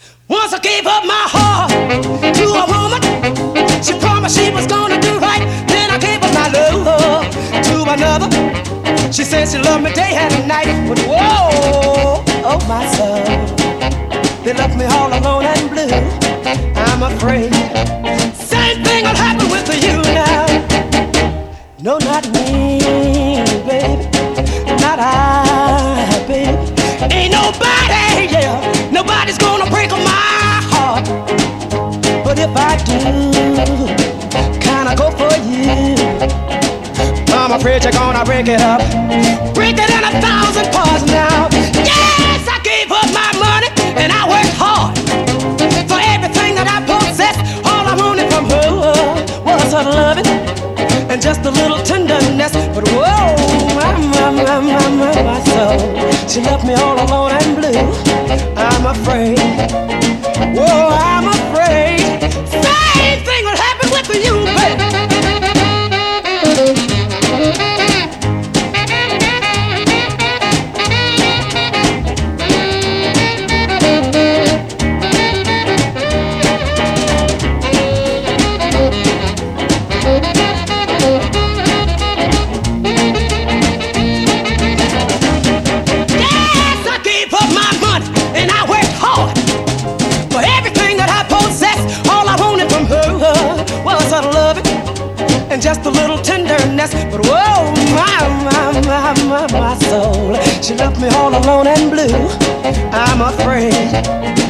Once I gave up my heart to a woman. She promised she was gonna do right. Then I gave up my love to another. She said she loved me day and night. But whoa, oh my soul, they left me all alone and blue. I'm afraid same thing will happen with you now. No, not me, baby, not I, baby. Ain't nobody, yeah, nobody's gonna break my heart. But if I do, kinda go for you, I'm afraid you're gonna break it up, break it in 1,000 parts now. Yes, I gave up my money and I worked hard for everything that I possessed. All I wanted from her was her loving and just a little tenderness. But whoa, my soul, she left me all alone and blue. I'm afraid, whoa, I'm afraid same thing will happen with you, baby. Just a little tenderness, but whoa, my soul, she left me all alone and blue. I'm afraid